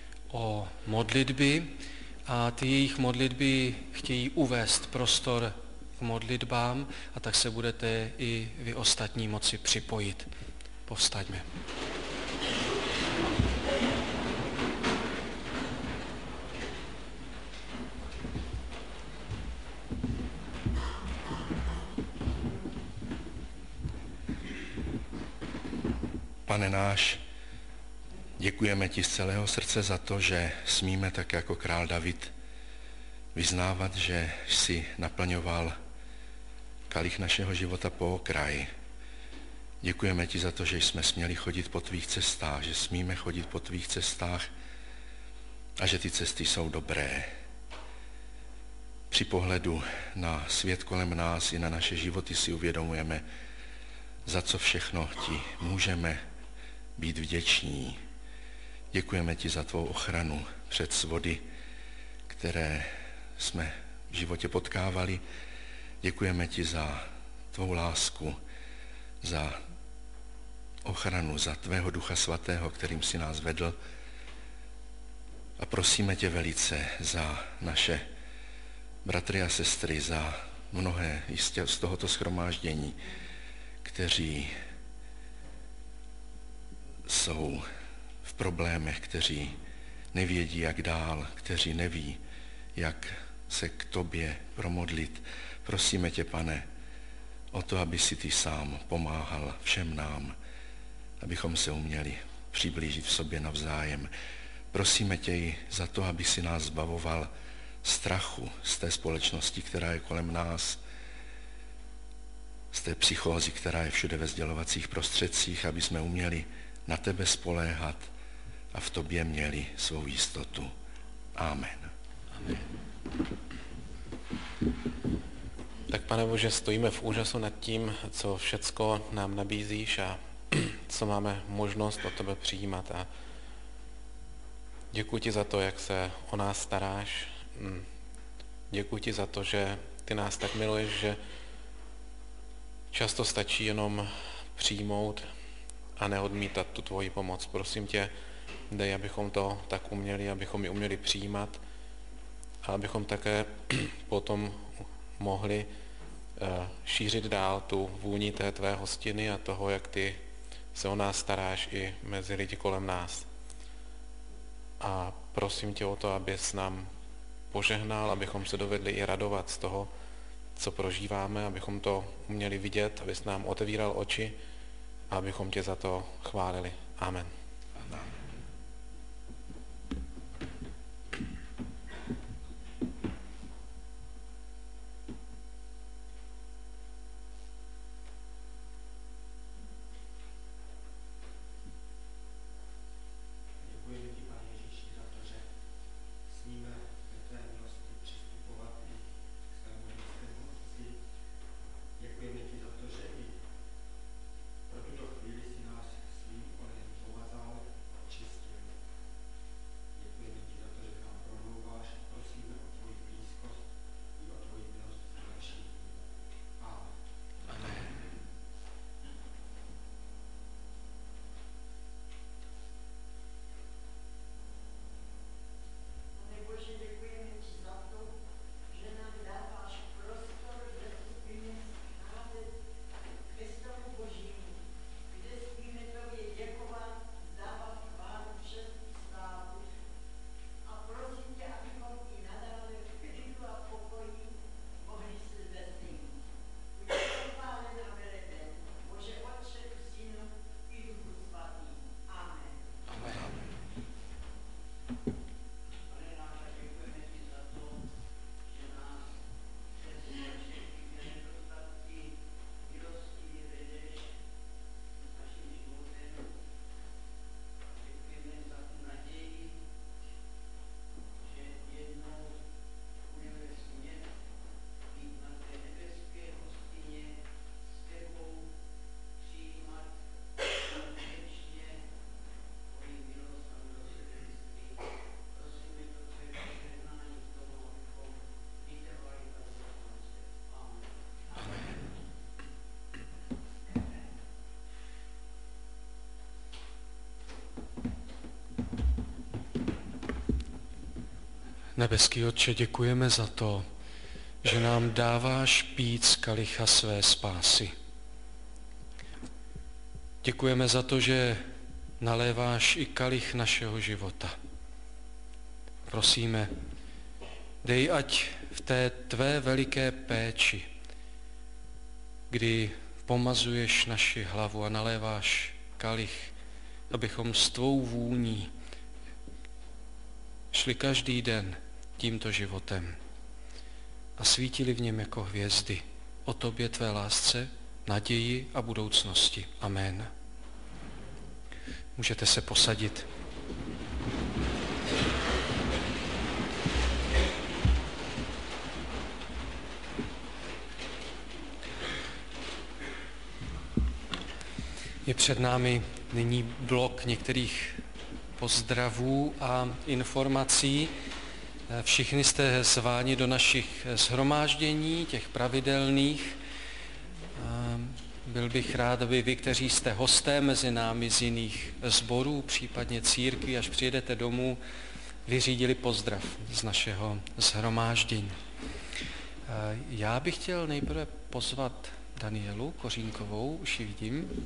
o modlitby a ty jejich modlitby chtějí uvést prostor k modlitbám a tak se budete i vy ostatní moci připojit. Povstaňme. Pane náš, děkujeme ti z celého srdce za to, že smíme tak jako král David vyznávat, že jsi naplňoval kalich našeho života po okraji. Děkujeme ti za to, že jsme směli chodit po tvých cestách, že smíme chodit po tvých cestách a že ty cesty jsou dobré. Při pohledu na svět kolem nás i na naše životy si uvědomujeme, za co všechno ti můžeme být vděční. Děkujeme ti za tvou ochranu před svody, které jsme v životě potkávali. Děkujeme ti za tvou lásku, za ochranu, za tvého Ducha Svatého, kterým si nás vedl. A prosíme tě velice za naše bratry a sestry, za mnohé jistě z tohoto shromáždění, kteří jsou v problémech, kteří nevědí, jak dál, kteří neví, jak se k tobě promodlit. Prosíme tě, Pane, o to, aby si ty sám pomáhal všem nám, abychom se uměli přiblížit v sobě navzájem. Prosíme tě i za to, aby si nás zbavoval strachu z té společnosti, která je kolem nás, z té psychózy, která je všude ve sdělovacích prostředcích, aby jsme uměli na tebe spoléhat a v tobě měli svou jistotu. Amen. Amen. Tak, Pane Bože, stojíme v úžasu nad tím, co všecko nám nabízíš a co máme možnost od tebe přijímat. A děkuji ti za to, jak se o nás staráš. Děkuji ti za to, že ty nás tak miluješ, že často stačí jenom přijmout a neodmítat tu tvoji pomoc. Prosím tě, dej, abychom to tak uměli, abychom ji uměli přijímat a abychom také potom mohli šířit dál tu vůni té tvé hostiny a toho, jak ty se o nás staráš i mezi lidi kolem nás. A prosím tě o to, abys nám požehnal, abychom se dovedli i radovat z toho, co prožíváme, abychom to uměli vidět, abys nám otevíral oči a abychom tě za to chválili. Amen. Nebeský Otče, děkujeme za to, že nám dáváš pít z kalicha své spásy. Děkujeme za to, že naléváš i kalich našeho života. Prosíme, dej, ať v té tvé veliké péči, kdy pomazuješ naši hlavu a naléváš kalich, abychom s tvou vůní šli každý den tímto životem a svítili v něm jako hvězdy o tobě, tvé lásce, naději a budoucnosti. Amen. Můžete se posadit. Je před námi nyní blok některých pozdravů a informací. Všichni jste zváni do našich shromáždění, těch pravidelných. Byl bych rád, aby vy, kteří jste hosté mezi námi z jiných sborů, případně církví, až přijedete domů, vyřídili pozdrav z našeho shromáždění. Já bych chtěl nejprve pozvat Danielu Kořínkovou, už ji vidím.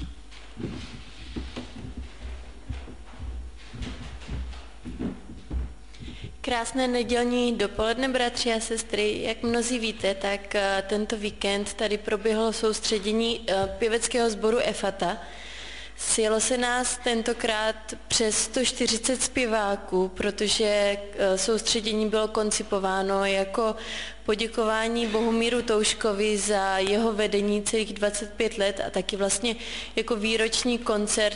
Krásné nedělní dopoledne, bratři a sestry. Jak mnozí víte, tak tento víkend tady proběhlo soustředění pěveckého sboru Efata. Sjelo se nás tentokrát přes 140 zpěváků, protože soustředění bylo koncipováno jako poděkování Bohumíru Touškovi za jeho vedení celých 25 let a taky vlastně jako výroční koncert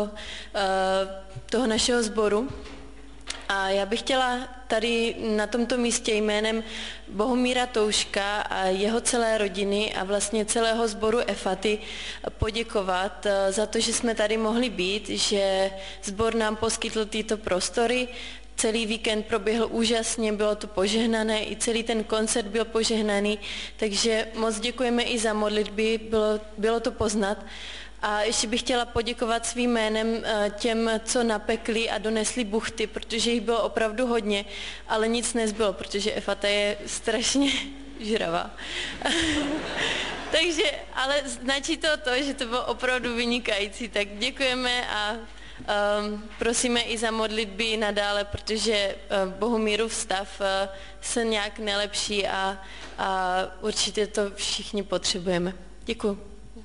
toho našeho sboru. A já bych chtěla tady na tomto místě jménem Bohumíra Touška a jeho celé rodiny a vlastně celého sboru Efaty poděkovat za to, že jsme tady mohli být, že sbor nám poskytl tyto prostory. Celý víkend proběhl úžasně, bylo to požehnané, i celý ten koncert byl požehnaný, takže moc děkujeme i za modlitby, bylo to poznat. A ještě bych chtěla poděkovat svým jménem těm, co napekli a donesli buchty, protože jich bylo opravdu hodně, ale nic nezbylo, protože Efata je strašně žravá. Takže, ale značí to, že to bylo opravdu vynikající, tak děkujeme a prosíme i za modlitby nadále, protože Bohumírův stav se nějak nelepší a určitě to všichni potřebujeme. Děkuji.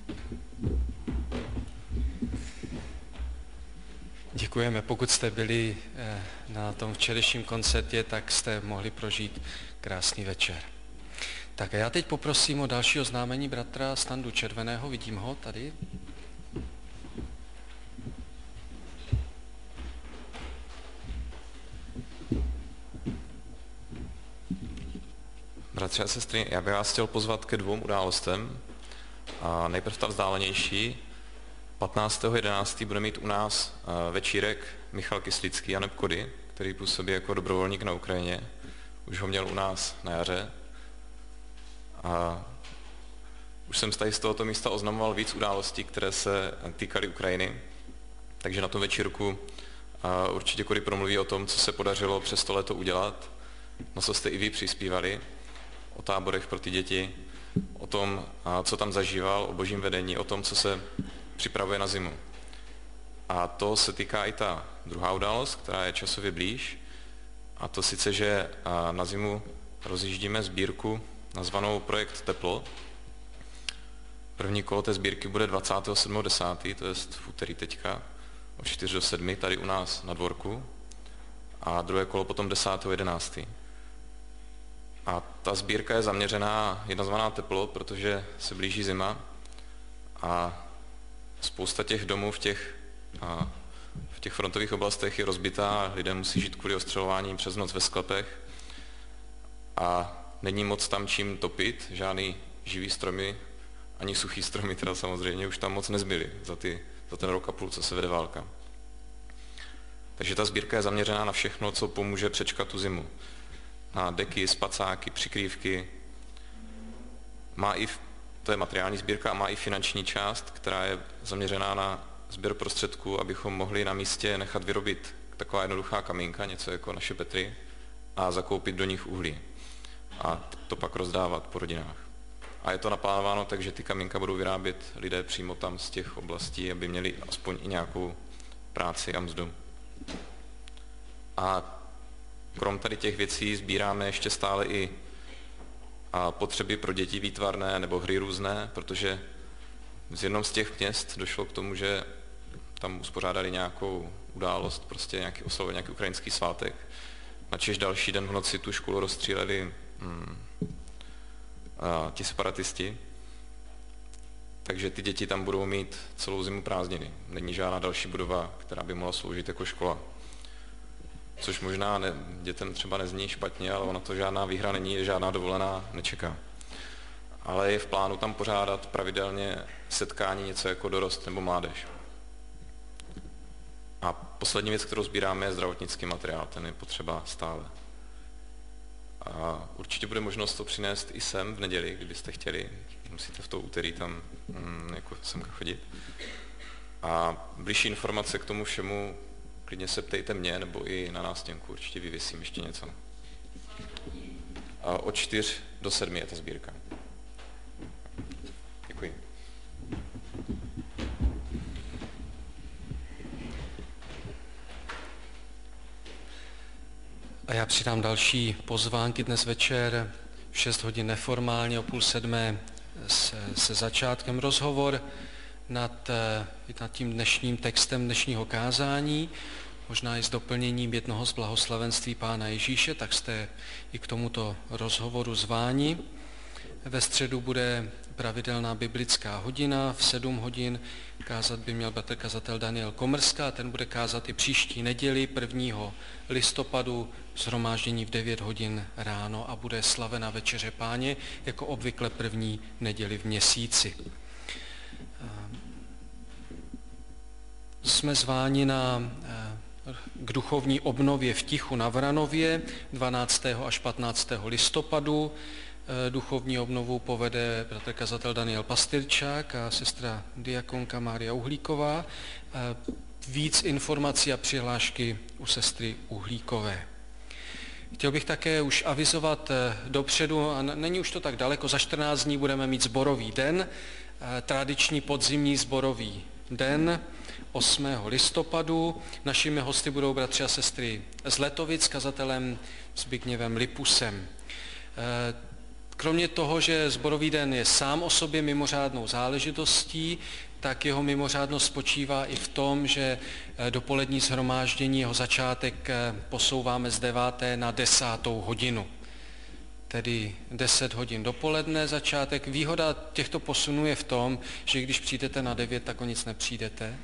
Děkujeme. Pokud jste byli na tom včerejším koncertě, tak jste mohli prožít krásný večer. Tak a já teď poprosím o další oznámení bratra Standu Červeného. Vidím ho tady. Bratři a sestry, já bych vás chtěl pozvat ke 2 událostem. A nejprve ta vzdálenější. 15.11. bude mít u nás večírek Michal Kyslický a Neb Kody, který působí jako dobrovolník na Ukrajině. Už ho měl u nás na jaře. A už jsem tady z tohoto místa oznamoval víc událostí, které se týkaly Ukrajiny. Takže na tom večírku určitě Kody promluví o tom, co se podařilo přes to léto udělat, na co jste i vy přispívali, o táborech pro ty děti, o tom, co tam zažíval, o božím vedení, o tom, co se připravuje na zimu. A to se týká i ta druhá událost, která je časově blíž, a to sice, že na zimu rozjíždíme sbírku nazvanou Projekt Teplo. První kolo té sbírky bude 27.10., to je v úterý teďka, od 4 do 7 tady u nás na dvorku, a druhé kolo potom 10.11. A ta sbírka je zaměřená, je nazvaná Teplo, protože se blíží zima a spousta těch domů v těch frontových oblastech je rozbitá, lidé musí žít kvůli ostřelování přes noc ve sklepech a není moc tam čím topit, žádný živý stromy, ani suchý stromy teda samozřejmě už tam moc nezbyly za ten rok a půl, co se vede válka. Takže ta sbírka je zaměřená na všechno, co pomůže přečkat tu zimu. Na deky, spacáky, přikrývky. To je materiální sbírka a má i finanční část, která je zaměřená na sběr prostředků, abychom mohli na místě nechat vyrobit taková jednoduchá kamínka, něco jako naše Petry, a zakoupit do nich uhlí. A to pak rozdávat po rodinách. A je to naplánováno tak, že ty kamínka budou vyrábět lidé přímo tam z těch oblastí, aby měli aspoň i nějakou práci a mzdu. A krom tady těch věcí sbíráme ještě stále i potřeby pro děti výtvarné nebo hry různé, protože z jednom z těch měst došlo k tomu, že tam uspořádali nějakou událost, prostě nějaký ukrajinský svátek. Načež další den v noci tu školu rozstříleli ti separatisti, takže ty děti tam budou mít celou zimu prázdniny. Není žádná další budova, která by mohla sloužit jako škola. Což možná dětem třeba nezní špatně, ale ona to žádná výhra není, žádná dovolená nečeká. Ale je v plánu tam pořádat pravidelně setkání, něco jako dorost nebo mládež. A poslední věc, kterou sbíráme, je zdravotnický materiál, ten je potřeba stále. A určitě bude možnost to přinést i sem v neděli, kdybyste chtěli. Musíte v to úterý tam jako sem chodit. A bližší informace k tomu všemu klidně se ptejte mě, nebo i na nástěnku, určitě vyvěsím ještě něco. A od 4 do 7 je ta sbírka. Děkuji. A já přidám další pozvánky dnes večer, v 6 hodin neformálně, o 6:30 se začátkem rozhovor nad tím dnešním textem dnešního kázání, možná i s doplněním jednoho z blahoslavenství Pána Ježíše, tak jste i k tomuto rozhovoru zváni. Ve středu bude pravidelná biblická hodina, v 7 hodin kázat by měl bratr kazatel Daniel Komrská, ten bude kázat i příští neděli 1. listopadu, shromáždění v 9 hodin ráno a bude slavena večeře Páně, jako obvykle první neděli v měsíci. Jsme zváni k duchovní obnově v Tichu na Vranově 12. až 15. listopadu. Duchovní obnovu povede bratr kazatel Daniel Pastyrčák a sestra diakonka Mária Uhlíková. Víc informací a přihlášky u sestry Uhlíkové. Chtěl bych také už avizovat dopředu, a není už to tak daleko, za 14 dní budeme mít sborový den, tradiční podzimní sborový den 8. listopadu. Našimi hosty budou bratři a sestry z Letovic, kazatelem Zbigněvem Lipusem. Kromě toho, že sborový den je sám o sobě mimořádnou záležitostí, tak jeho mimořádnost spočívá i v tom, že dopolední shromáždění, jeho začátek posouváme z 9. na 10. hodinu. Tedy 10 hodin dopoledne začátek. Výhoda těchto posunů je v tom, že když přijdete na 9, tak o nic nepřijdete.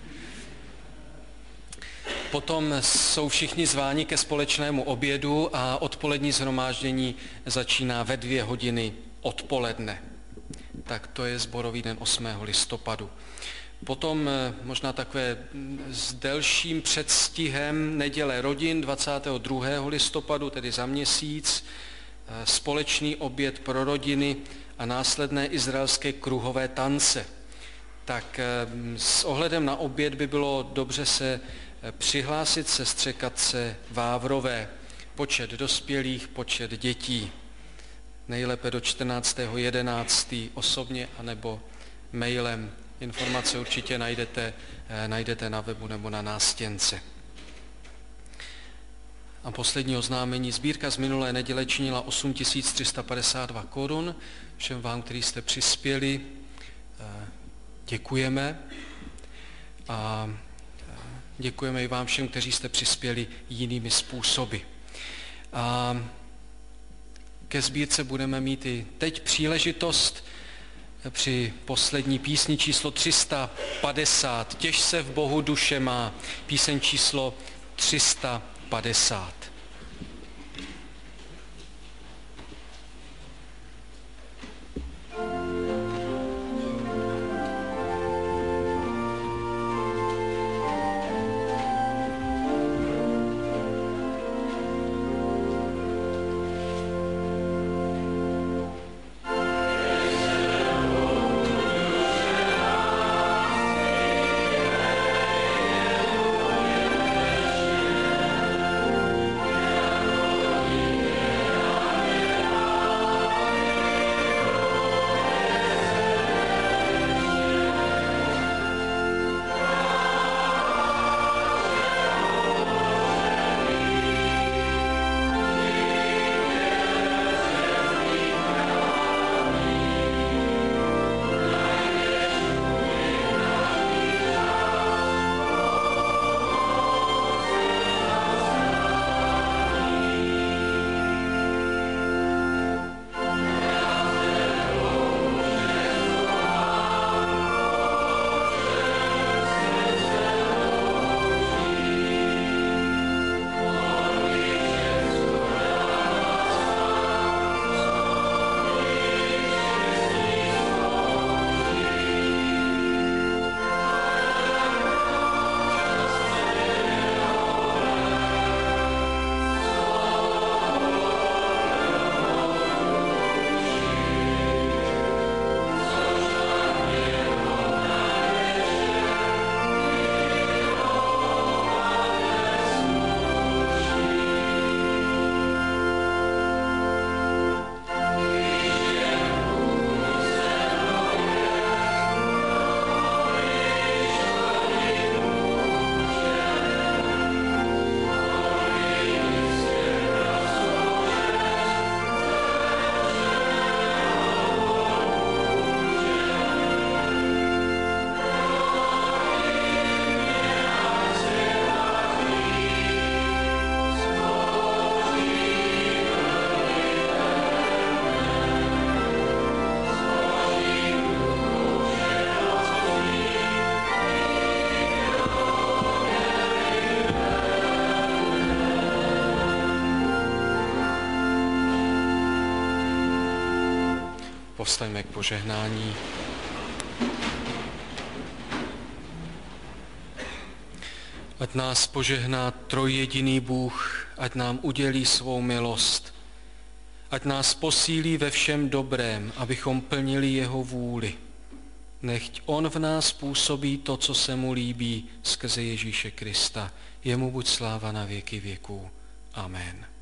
Potom jsou všichni zváni ke společnému obědu a odpolední shromáždění začíná ve 2 hodiny odpoledne. Tak to je sborový den 8. listopadu. Potom možná takové s delším předstihem neděle rodin 22. listopadu, tedy za měsíc, společný oběd pro rodiny a následné izraelské kruhové tance. Tak s ohledem na oběd by bylo dobře se přihlásit sestře Katce Vávrové. Počet dospělých, počet dětí. Nejlépe do 14.11. osobně anebo mailem. Informace určitě najdete na webu nebo na nástěnce. A poslední oznámení. Sbírka z minulé neděle činila 8 352 korun. Všem vám, kteří jste přispěli, děkujeme. A děkujeme i vám všem, kteří jste přispěli jinými způsoby. A ke sbírce budeme mít i teď příležitost při poslední písni číslo 350. Těš se v Bohu duše má. Píseň číslo 350. Povstaňme k požehnání. Ať nás požehná trojjediný Bůh, ať nám udělí svou milost, ať nás posílí ve všem dobrém, abychom plnili jeho vůli. Nechť on v nás působí to, co se mu líbí skrze Ježíše Krista. Jemu buď sláva na věky věků. Amen.